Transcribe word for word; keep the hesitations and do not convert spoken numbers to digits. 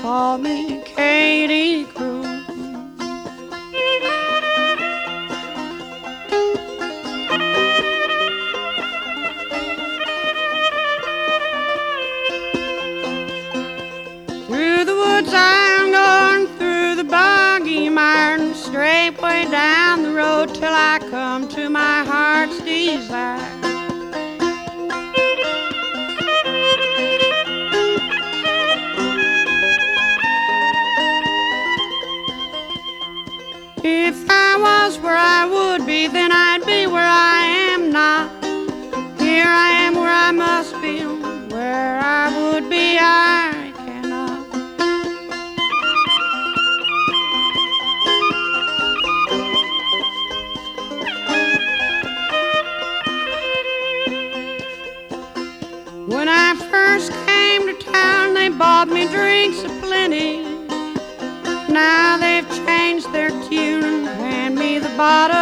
call me Katie Cruz. Through the woods I'm going, through the boggy mire, straight way down the road till I come to my heart's desire. If I was where I would be, then I'd be where I am not. Here I am where I must be, where I would be I cannot. When I first came to town, they bought me drinks aplenty. Now they've changed their tune and hand me the bottle